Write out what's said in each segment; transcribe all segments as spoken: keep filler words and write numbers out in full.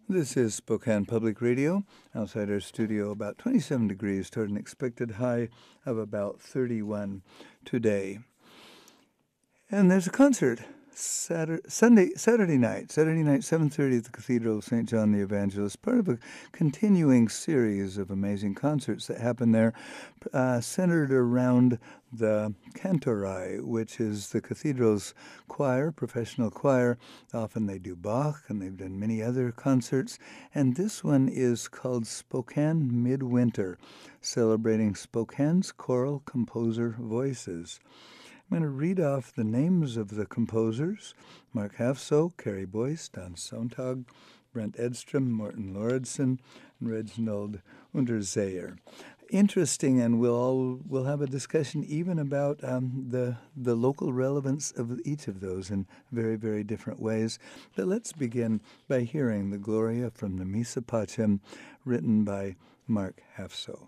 This is Spokane Public Radio. Outside our studio, about twenty-seven degrees toward an expected high of about thirty-one today. And there's a concert Saturday, Sunday, Saturday night, Saturday night, seven thirty at the Cathedral of Saint John the Evangelist, part of a continuing series of amazing concerts that happen there, uh, centered around the Cantorai, which is the cathedral's choir, professional choir. Often they do Bach, and they've done many other concerts. And this one is called Spokane Midwinter, celebrating Spokane's choral composer voices. I'm going to read off the names of the composers: Mark Hafso, Carrie Boyce, Don Sontag, Brent Edstrom, Morten Lauridsen, and Reginald Unterzeyer. Interesting, and we'll all, we'll have a discussion even about um, the the local relevance of each of those in very, very different ways. But let's begin by hearing the Gloria from the Missa Pacem, written by Mark Hafso.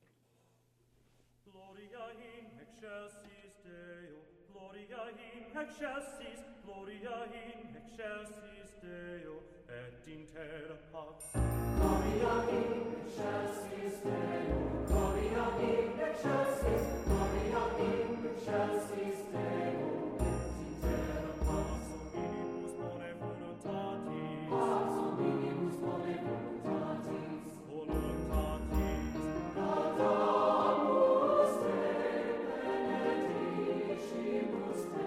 Excelsis, Gloria in excelsis Deo, et in terra pax. Gloria in excelsis Deo, Gloria in excelsis, Gloria in excelsis Deo, et in terra pax. Omnibus bone voluntatis, pax omnibus bone voluntatis, voluntatis, nadamus te benedicibus te.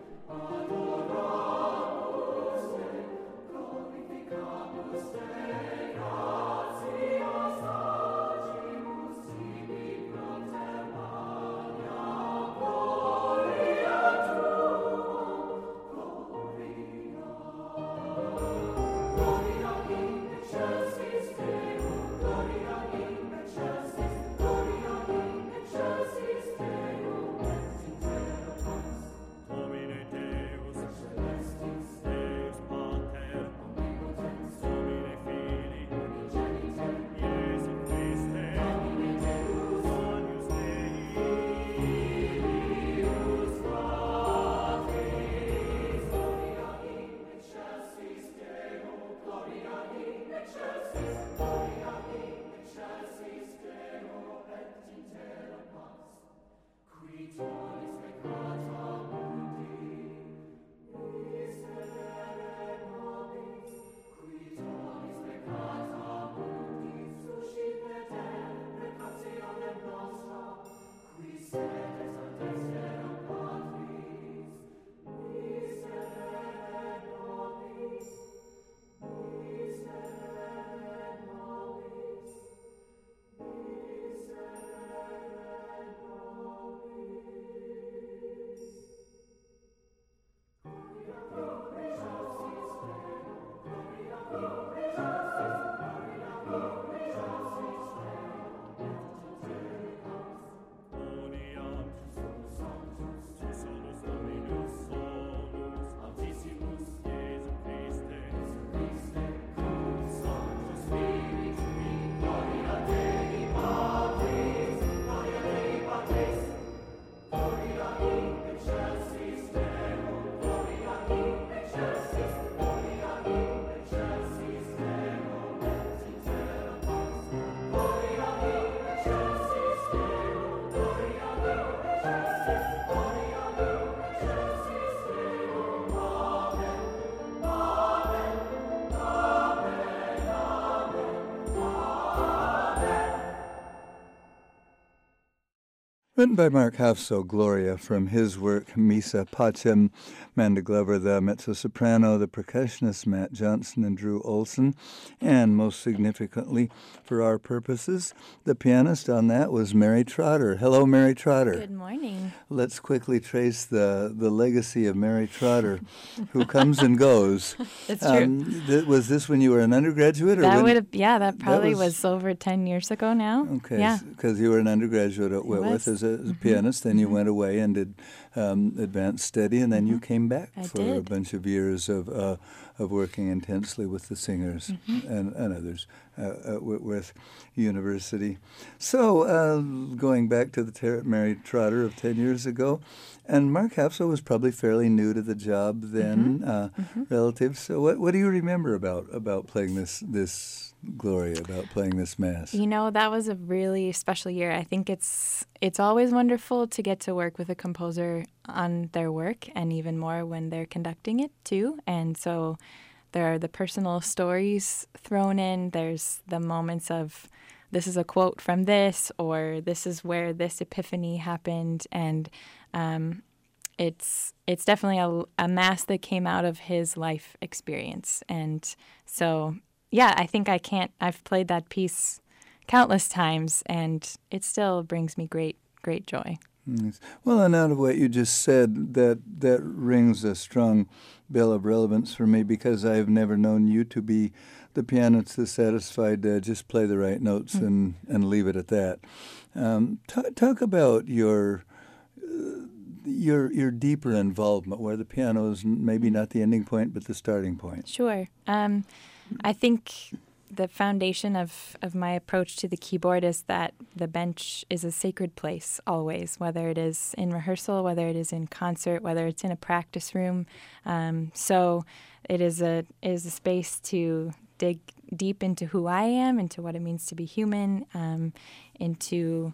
Adoramus te, glorificamus te, gratias agimus tibi proter magna gloria tua, gloria. Gloria in excelsis Deo, gloria in excelsis, gloria in excelsis Deo, et in terra pax. Domine Deus, Celestis, Deus Pater, Omnipotens, Domine Filii, Unigenite, Iesu Christe, Domine Deus, Agnus Dei, Filius Patris, Gloria in excelsis Deo, Gloria in excelsis, Gloria in excelsis Deo, et in terra pax. Qui tuonis peccata mundi, miserere nobis, qui tuonis peccata mundi, suscipete peccationem nostra, qui sedes ad dexteram Patris, miserere nobis, miserere nobis, miserere nobis. Boniam Jesus Sanctus, tu solus Dominus solus, Altissimus Iesu Christe, Christe, cum Sanctus Spiritui, Gloria Dei Patris, Gloria Dei Patris, Gloria in excelsis Deo, Gloria in excelsis, Gloria in excelsis Deo, et in terra pax. Gloria in excelsis Deo, Gloria in excelsis, Gloria in excelsis Deo. Amen, amen, amen, amen, amen. Written by Mark Hafso, Gloria, from his work Missa Pacem. Amanda Glover, the mezzo-soprano, the percussionists Matt Johnson and Drew Olson, and most significantly, for our purposes, the pianist on that was Mary Trotter. Hello, Mary Trotter. Good morning. Let's quickly trace the, the legacy of Mary Trotter, who comes and goes. That's true. Um, th- was this when you were an undergraduate? Or That when, would have, yeah, that probably was- was, over ten years ago now. Okay, Yeah. because you were an undergraduate at Whitworth was. as a, as a pianist, then you went away and did um, advanced study, and then you came back I for a did. bunch of years of uh, of working intensely with the singers Mm-hmm. and, and others uh, at Whitworth University. So uh, going back to the ter- Mary Trotter of ten years ago, and Mark Hapsel was probably fairly new to the job then, Mm-hmm. uh, Mm-hmm. relative. So what what do you remember about about playing this this Gloria, about playing this mass? You know, that was a really special year. I think it's it's always wonderful to get to work with a composer on their work, and even more when they're conducting it too. And so there are the personal stories thrown in. There's the moments of this is a quote from this, or this is where this epiphany happened, and um, it's it's definitely a, a mass that came out of his life experience. And so, yeah, I think I can't, I've played that piece countless times, and it still brings me great, great joy. Yes. Well, and out of what you just said, that that rings a strong bell of relevance for me, because I've never known you to be the pianist that's satisfied to just play the right notes Mm. and, and leave it at that. Um, t- talk about your uh, your your deeper involvement, where the piano is maybe not the ending point, but the starting point. Sure. Um, I think the foundation of, of my approach to the keyboard is that the bench is a sacred place always, whether it is in rehearsal, whether it is in concert, whether it's in a practice room. Um, so it is a it is a space to dig deep into who I am, into what it means to be human, um, into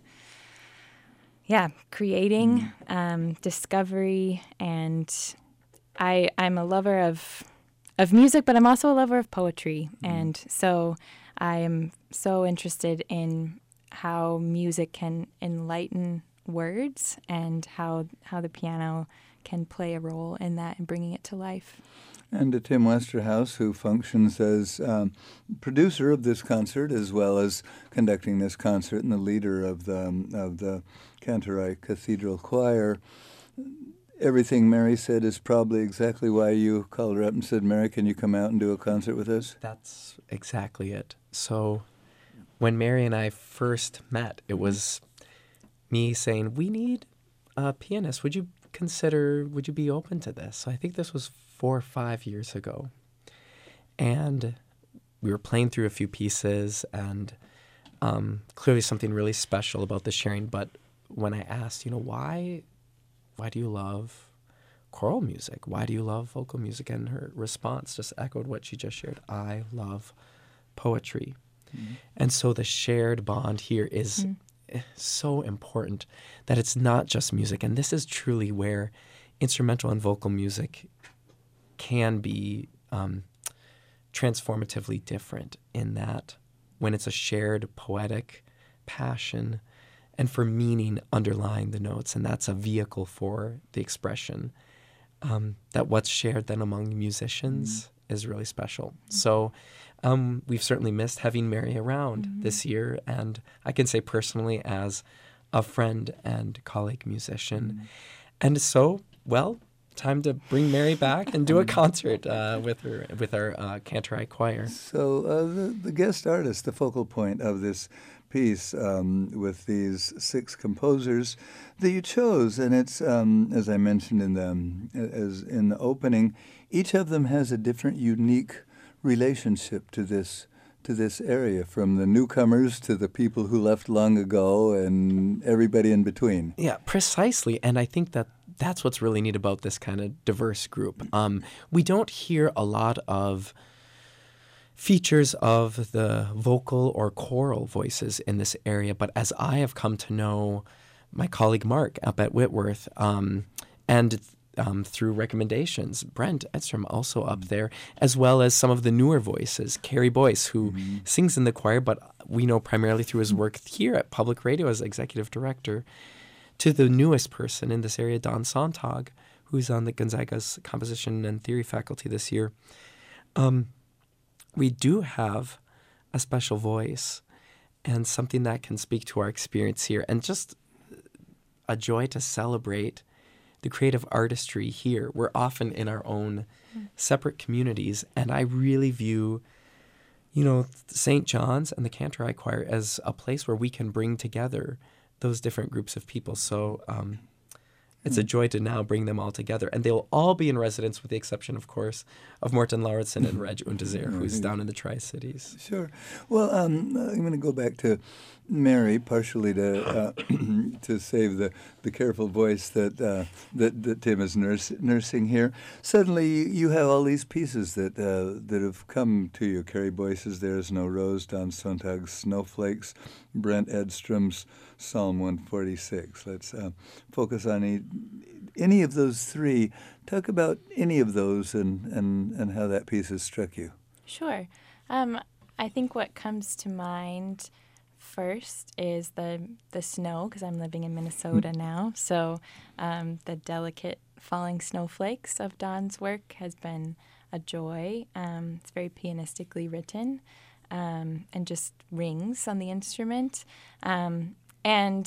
yeah, creating, um, discovery, and I I'm a lover of of music, but I'm also a lover of poetry. And so I am so interested in how music can enlighten words, and how how the piano can play a role in that and bringing it to life. And to Tim Westerhouse, who functions as um, producer of this concert as well as conducting this concert and the leader of the um, of the Canterbury Cathedral Choir. Everything Mary said is probably exactly why you called her up and said, "Mary, can you come out and do a concert with us?" That's exactly it. So when Mary and I first met, it was me saying, we need a pianist. Would you consider, would you be open to this? So I think this was four or five years ago. And we were playing through a few pieces, and um, clearly something really special about the sharing. But when I asked, you know, why, why do you love choral music? Why do you love vocal music? And her response just echoed what she just shared. I love poetry. Mm-hmm. And so the shared bond here is mm-hmm. so important, that it's not just music. And this is truly where instrumental and vocal music can be um, transformatively different, in that when it's a shared poetic passion and for meaning underlying the notes, and that's a vehicle for the expression, um, that what's shared then among musicians mm-hmm. is really special. Mm-hmm. So um, we've certainly missed having Mary around mm-hmm. this year, and I can say personally as a friend and colleague musician. Mm-hmm. And so, well, time to bring Mary back and do a concert uh, with her, with our uh, Canterbury Choir. So uh, the, the guest artist, the focal point of this piece, um, with these six composers that you chose, and it's um, as I mentioned in the as in the opening, each of them has a different, unique relationship to this to this area, from the newcomers to the people who left long ago, and everybody in between. Yeah, precisely. And I think that that's what's really neat about this kind of diverse group. Um, we don't hear a lot of features of the vocal or choral voices in this area, but as I have come to know my colleague Mark up at Whitworth, um, and um, through recommendations, Brent Edstrom also up there, as well as some of the newer voices, Carrie Boyce, who mm-hmm. sings in the choir, but we know primarily through his work here at Public Radio as executive director, to the newest person in this area, Don Sontag, who's on the Gonzaga's composition and theory faculty this year. Um, we do have a special voice and something that can speak to our experience here, and just a joy to celebrate the creative artistry here. We're often in our own separate communities, and I really view, you know, Saint John's and the Canterbury Choir as a place where we can bring together those different groups of people. So um, It's a joy to now bring them all together. And they'll all be in residence with the exception, of course, of Morten Lauritsen and Reg Unterseer, who's down in the Tri-Cities. Sure. Well, um, I'm going to go back to Mary, partially to uh, to save the, the careful voice that, uh, that that Tim is nurse, nursing here. Suddenly, you have all these pieces that uh, that have come to you. Carrie Boyce's "There Is No Rose," Don Sontag's "Snowflakes," Brent Edstrom's Psalm one forty-six. Let's uh, focus on e- any of those three. Talk about any of those and, and, and how that piece has struck you. Sure. Um, I think what comes to mind first is the the snow, because I'm living in Minnesota now. So um, the delicate falling snowflakes of Don's work has been a joy. Um, it's very pianistically written um, and just rings on the instrument. Um, and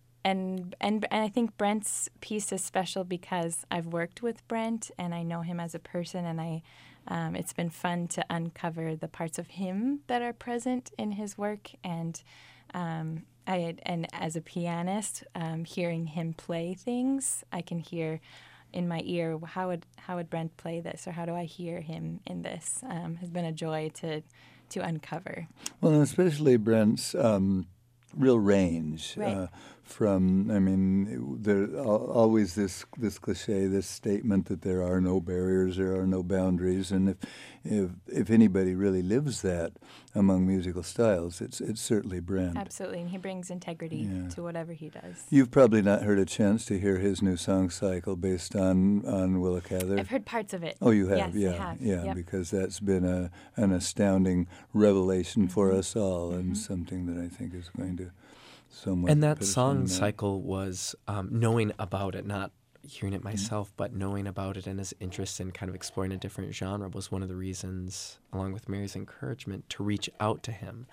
and and and I think Brent's piece is special because I've worked with Brent and I know him as a person, and I um, it's been fun to uncover the parts of him that are present in his work. And um, I and as a pianist, um, hearing him play things, I can hear in my ear how would how would Brent play this, or how do I hear him in this? Um, has been a joy to to uncover. Well, and especially Brent's um, real range. Right. Uh, from, I mean, there's always this this cliche, this statement that there are no barriers, there are no boundaries, and if if if anybody really lives that among musical styles, it's it's certainly Brent. Absolutely, and he brings integrity Yeah. to whatever he does. You've probably not heard a chance to hear his new song cycle based on on Willa Cather. I've heard parts of it. Oh, you have, Yes, I yeah, have. yeah, Yep. because that's been a an astounding revelation for Mm-hmm. us all, and something that I think is going to somewhat. And that put us on song the map. cycle was um, knowing about it, not hearing it myself, but knowing about it and his interest in kind of exploring a different genre was one of the reasons, along with Mary's encouragement, to reach out to him.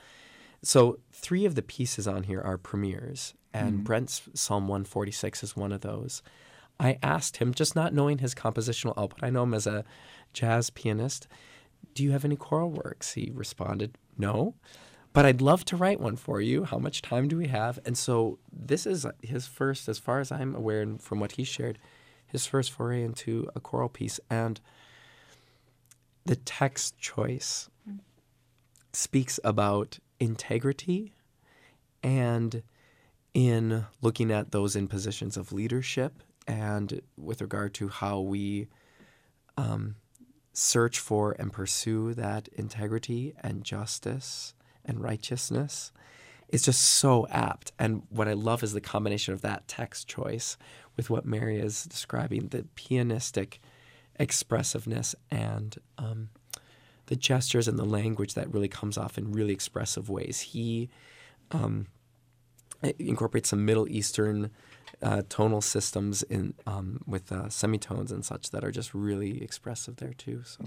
So three of the pieces on here are premieres, and Brent's Psalm one forty-six is one of those. I asked him, just not knowing his compositional output, I know him as a jazz pianist, do you have any choral works? He responded, no. But I'd love to write one for you. How much time do we have? And so this is his first, as far as I'm aware and from what he shared, his first foray into a choral piece. And the text choice speaks about integrity, and in looking at those in positions of leadership, and with regard to how we um, search for and pursue that integrity and justice and righteousness is just so apt. And what I love is the combination of that text choice with what Mary is describing, the pianistic expressiveness and um, the gestures and the language that really comes off in really expressive ways. He um, incorporates some Middle Eastern uh, tonal systems in um, with uh, semitones and such that are just really expressive there too. So.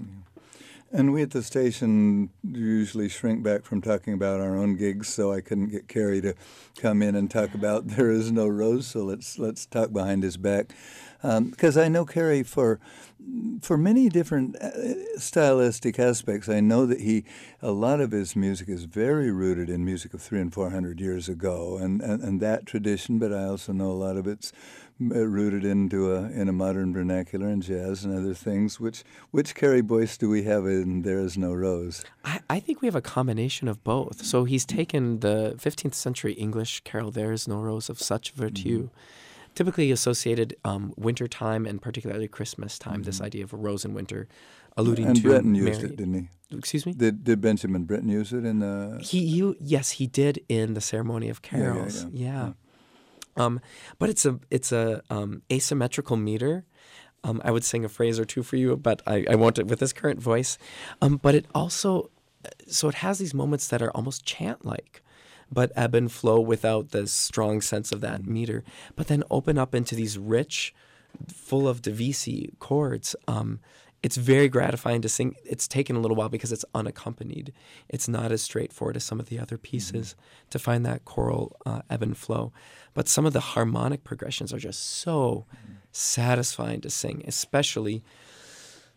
And we at the station usually shrink back from talking about our own gigs, so I couldn't get Carrie to come in and talk about There Is No Rose, so let's let's talk behind his back. Because um, I know Carrie for for many different uh, stylistic aspects. I know that he, a lot of his music is very rooted in music of three and four hundred years ago, and, and, and that tradition, but I also know a lot of it's rooted into a in a modern vernacular and jazz and other things. Which which Carrie Boyce do we have in There Is No Rose? I, I think we have a combination of both. So he's taken the fifteenth century English carol There Is No Rose of Such Virtue, mm-hmm. typically associated um, winter time and particularly Christmas time, mm-hmm. this idea of a rose in winter, alluding and to Breton used Mary. it, didn't he? Excuse me? Did did Benjamin Britten use it in the... He, he Yes, he did in the Ceremony of Carols. Yeah, yeah, yeah. yeah. Um, but it's a it's a um, asymmetrical meter. Um, I would sing a phrase or two for you, but I, I won't with this current voice. Um, but it also, so it has these moments that are almost chant-like, but ebb and flow without the strong sense of that meter. But then open up into these rich, full of Debussy chords. Um, it's very gratifying to sing. It's taken a little while because it's unaccompanied. It's not as straightforward as some of the other pieces mm-hmm. to find that choral uh, ebb and flow. But some of the harmonic progressions are just so mm-hmm. satisfying to sing, especially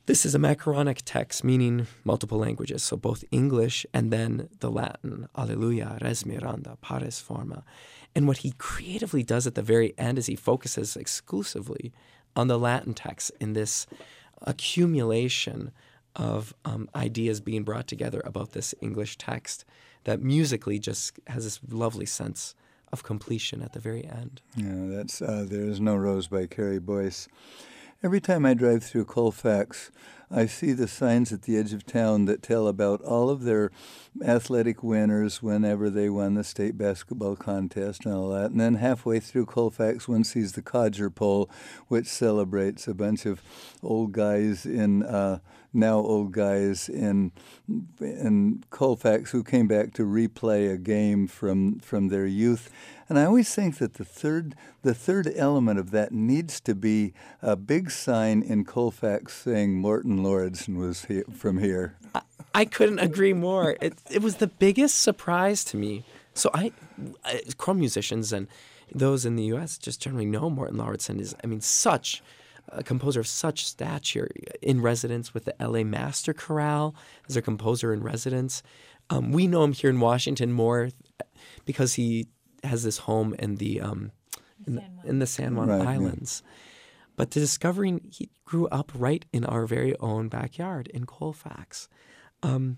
This is a macaronic text, meaning multiple languages, so both English and then the Latin, Alleluia, res miranda, pares forma. And what he creatively does at the very end is he focuses exclusively on the Latin text in this accumulation of um, ideas being brought together about this English text that musically just has this lovely sense of completion at the very end. Yeah, that's uh, There Is No Rose by Carrie Boyce. Every time I drive through Colfax, I see the signs at the edge of town that tell about all of their athletic winners whenever they won the state basketball contest and all that. And then halfway through Colfax, one sees the Codger Pole, which celebrates a bunch of old guys in, uh, now old guys in in Colfax who came back to replay a game from, from their youth. And I always think that the third the third element of that needs to be a big sign in Colfax saying Morton Lauridsen was he- from here. I, I couldn't agree more. It, it was the biggest surprise to me. So I, I Chrome musicians and those in the U S just generally know Morton Lauridsen is, I mean, such a composer of such stature, in residence with the L A Master Chorale as a composer in residence. Um, we know him here in Washington more because he has this home in the um, in, the, in the San Juan Right, yeah. Islands. But the discovering he grew up right in our very own backyard in Colfax. Um,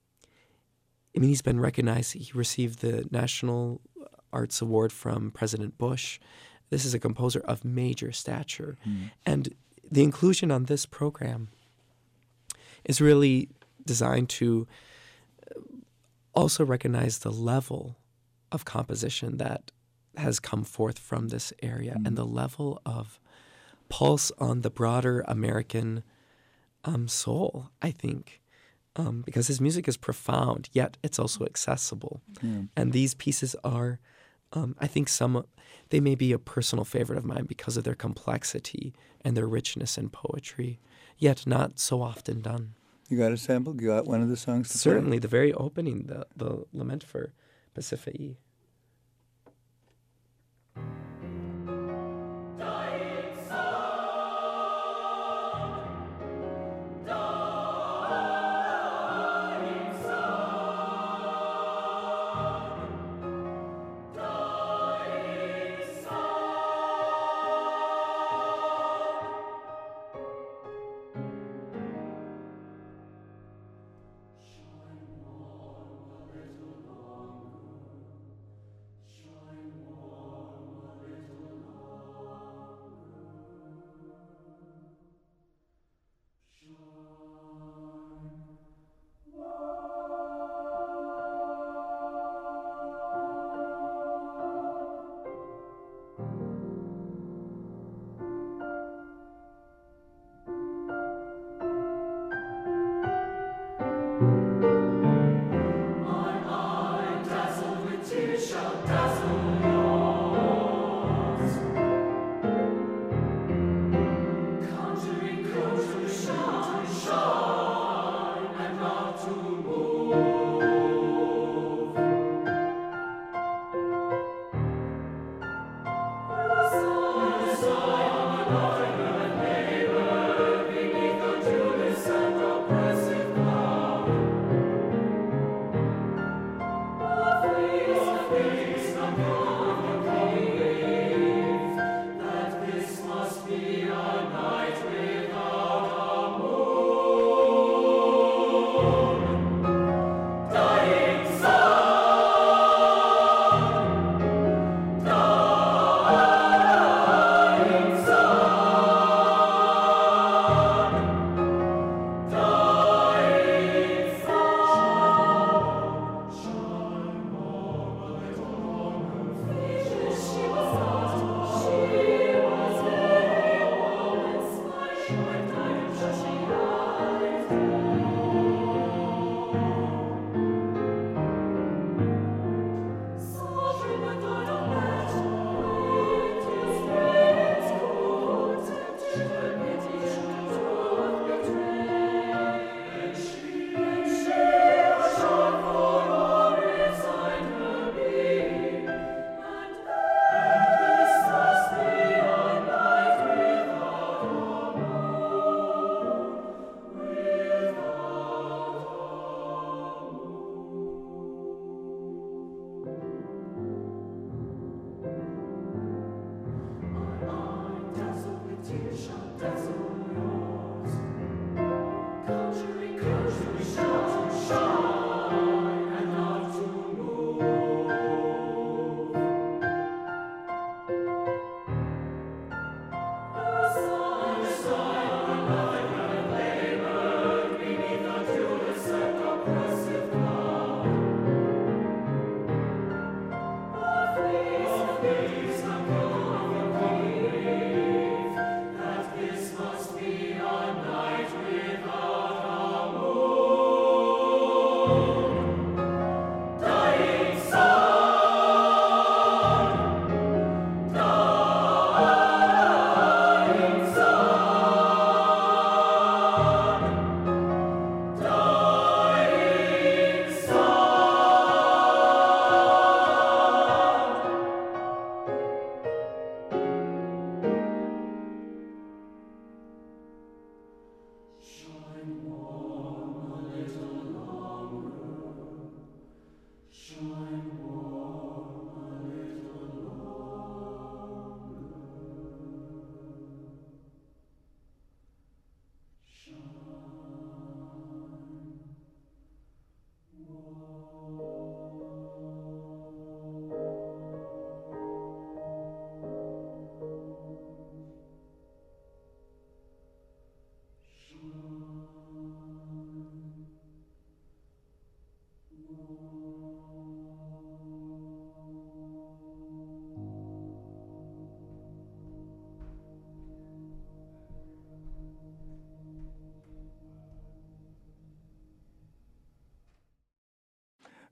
I mean, he's been recognized. He received the National Arts Award from President Bush. This is a composer of major stature. Mm. And the inclusion on this program is really designed to also recognize the level of composition that has come forth from this area Mm. and the level of pulse on the broader American um, soul, I think, um, because his music is profound, yet it's also accessible. Yeah. And these pieces are, um, I think some, they may be a personal favorite of mine because of their complexity and their richness in poetry, yet not so often done. You got a sample? You got one of the songs to Certainly, the very opening, the, the Lament for Pacificae.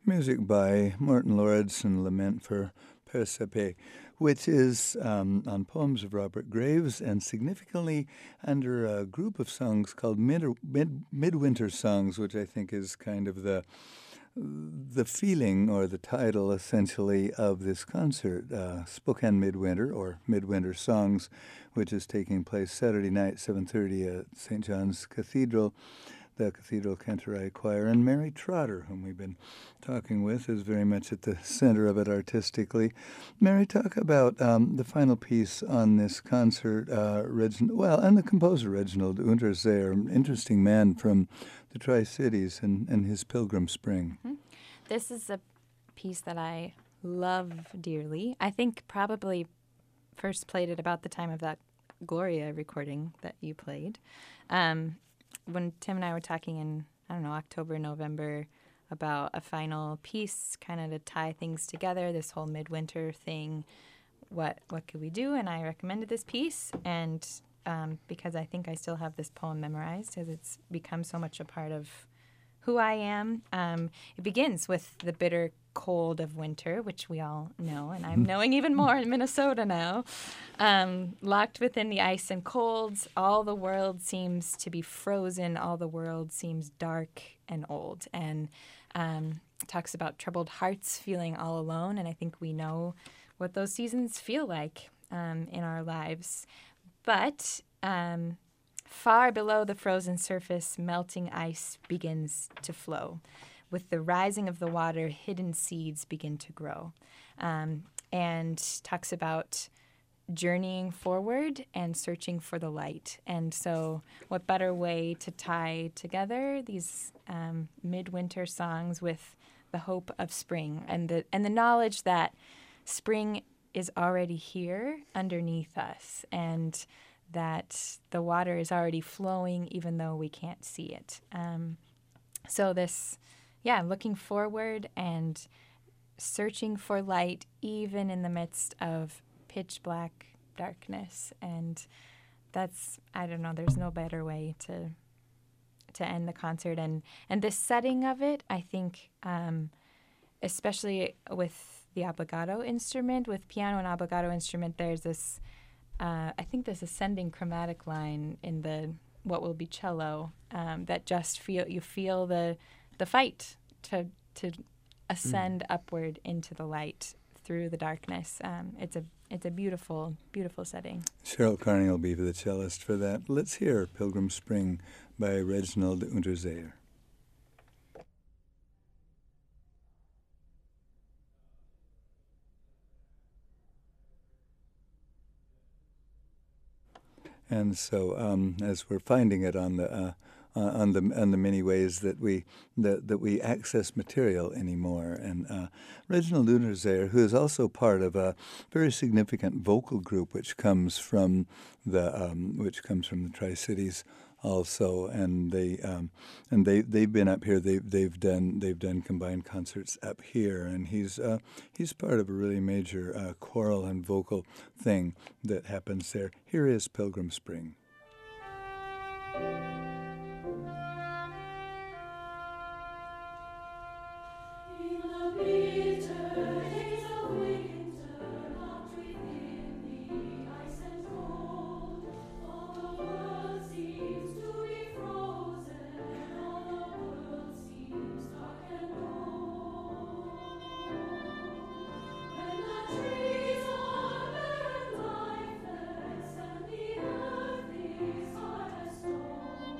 music by Morton Lauridsen, Lament for Persepe, which is um, on poems of Robert Graves and significantly under a group of songs called Mid- Mid- Midwinter Songs, which I think is kind of the the feeling or the title essentially of this concert, uh, Spokane Midwinter or Midwinter Songs, which is taking place Saturday night, seven thirty at Saint John's Cathedral. The Cathedral Cantorai Choir, and Mary Trotter, whom we've been talking with, is very much at the center of it artistically. Mary, talk about um, the final piece on this concert, uh, Reginald, well, and the composer Reginald Unterseher, an interesting man from the Tri-Cities and, and his Pilgrim Spring. Mm-hmm. This is a piece that I love dearly. I think probably first played it about the time of that Gloria recording that you played. Um, when Tim and I were talking in, I don't know, October, November, about a final piece, kind of to tie things together, this whole midwinter thing, what what could we do? And I recommended this piece, and um, because I think I still have this poem memorized, as it's become so much a part of who I am. Um, it begins with the bitter cold of winter, which we all know, and I'm knowing even more in Minnesota now. Um, locked within the ice and colds, all the world seems to be frozen, all the world seems dark and old. And um, talks about troubled hearts feeling all alone, and I think we know what those seasons feel like um, in our lives. But um, far below the frozen surface, melting ice begins to flow. With the rising of the water, hidden seeds begin to grow. Um, and talks about journeying forward and searching for the light. And so what better way to tie together these um, midwinter songs with the hope of spring and the and the knowledge that spring is already here underneath us, and that the water is already flowing even though we can't see it. Um, so this, yeah, looking forward and searching for light even in the midst of pitch black darkness. And that's, I don't know, there's no better way to to end the concert. And, and this setting of it, I think, um, especially with the obbligato instrument, with piano and obbligato instrument, there's this Uh, I think this ascending chromatic line in the what will be cello um, that just feel you feel the the fight to to ascend mm. upward into the light through the darkness. Um, it's a it's a beautiful beautiful setting. Cheryl Carney will be the cellist for that. Let's hear Pilgrim Spring by Reginald Unterseher. And so, um, as we're finding it on the uh, uh, on the on the many ways that we that, that we access material anymore, and uh, Reginald Unterseher, who is also part of a very significant vocal group, which comes from the um, which comes from the Tri-Cities also, and they um, and they they've been up here. They they've done they've done combined concerts up here, and he's uh, he's part of a really major uh, choral and vocal thing that happens there. Here is Pilgrim Spring. Trees are bare and lifeless, and the earth is hard as stone.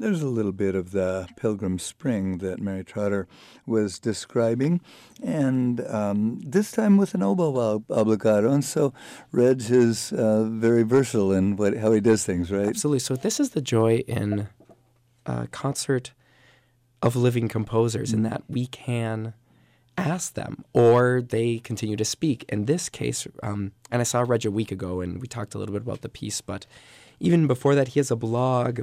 there's a little bit of the Pilgrim Spring that Mary Trotter was describing, and um, this time with an oboe ob- obligato. And so Reg is uh, very versatile in what how he does things, right? Absolutely. So this is the joy in a concert of living composers, in that we can ask them, or they continue to speak. In this case, um, and I saw Reg a week ago, and we talked a little bit about the piece, but even before that, he has a blog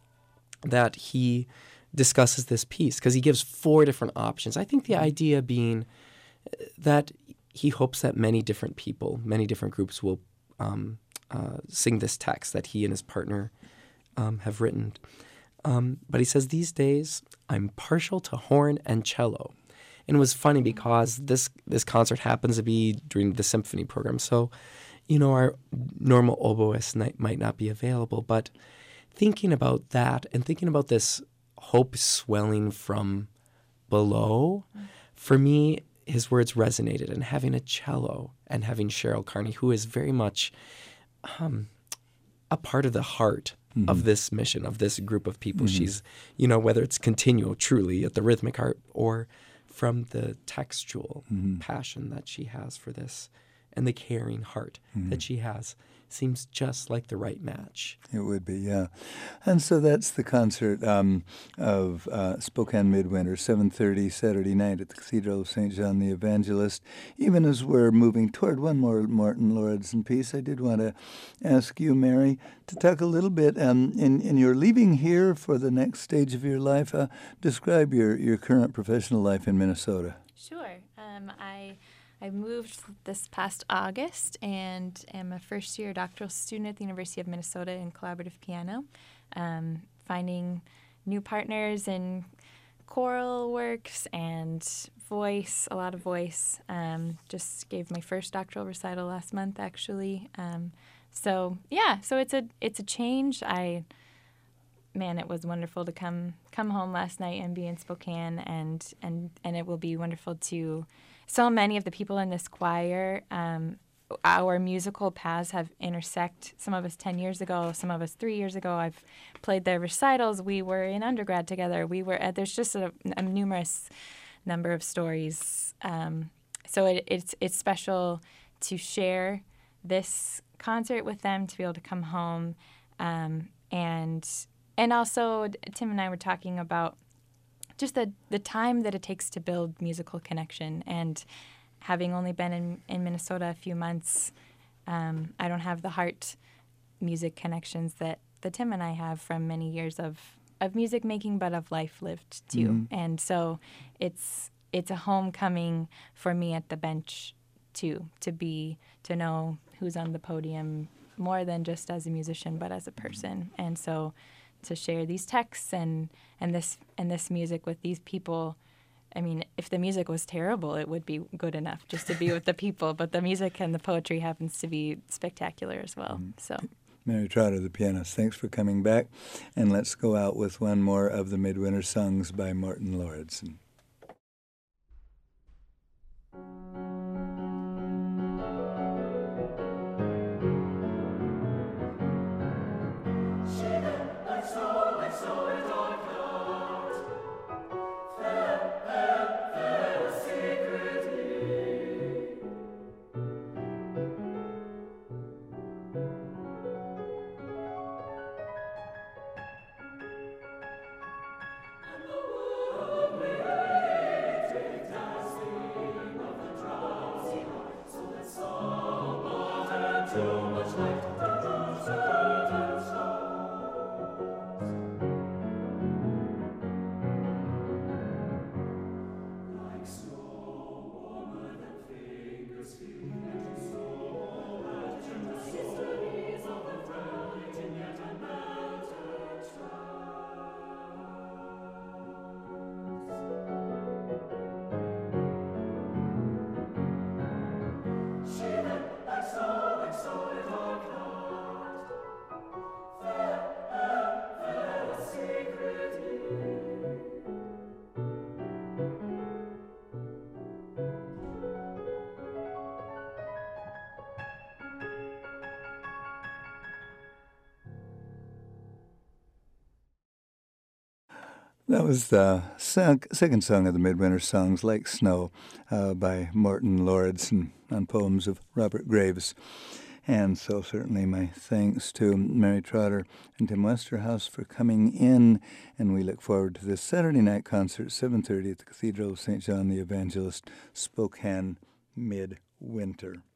that he discusses this piece, because he gives four different options. I think the idea being that he hopes that many different people, many different groups will um, uh, sing this text that he and his partner um, have written. Um, but he says, these days, I'm partial to horn and cello. And it was funny because this this concert happens to be during the symphony program. So, you know, our normal oboist night might not be available. But thinking about that and thinking about this hope swelling from below, for me, his words resonated. And having a cello and having Cheryl Carney, who is very much um, a part of the heart mm-hmm. of this mission, of this group of people. Mm-hmm. She's, you know, whether it's continual, truly, at the rhythmic heart, or from the textual mm-hmm. passion that she has for this and the caring heart mm-hmm. that she has, seems just like the right match. It would be, yeah. And so that's the concert um, of uh, Spokane Midwinter, seven thirty Saturday night at the Cathedral of Saint John the Evangelist. Even as we're moving toward one more Martin Lauridsen piece, I did want to ask you, Mary, to talk a little bit, um, in, in your leaving here for the next stage of your life, uh, describe your, your current professional life in Minnesota. Sure. Um, I... I moved this past August and am a first-year doctoral student at the University of Minnesota in collaborative piano, um, finding new partners in choral works and voice, a lot of voice. Um, just gave my first doctoral recital last month, actually. Um, so yeah, so it's a it's a change. I man, it was wonderful to come come home last night and be in Spokane, and and and it will be wonderful to. So many of the people in this choir, um, our musical paths have intersect. Some of us ten years ago, some of us three years ago. I've played their recitals. We were in undergrad together. We were. Uh, there's just a, a numerous number of stories. Um, so it, it's it's special to share this concert with them, to be able to come home, um, and and also Tim and I were talking about just the, the time that it takes to build musical connection. And having only been in, in Minnesota a few months, um, I don't have the heart music connections that, that Tim and I have from many years of, of music making, but of life lived too. Mm-hmm. And so it's it's a homecoming for me at the bench too, to be to know who's on the podium more than just as a musician, but as a person. And so to share these texts and, and this and this music with these people. I mean, if the music was terrible, it would be good enough just to be with the people. But the music and the poetry happens to be spectacular as well. Mm-hmm. So, Mary Trotter, the pianist, thanks for coming back. And let's go out with one more of the Midwinter Songs by Martin Lauridsen. Shiver like so, like so it all comes. That was the sec- second song of the Midwinter Songs, Like Snow, uh, by Morton Lauridsen on poems of Robert Graves. And so certainly my thanks to Mary Trotter and Tim Westerhouse for coming in. And we look forward to this Saturday night concert, seven thirty at the Cathedral of Saint John the Evangelist, Spokane, Midwinter.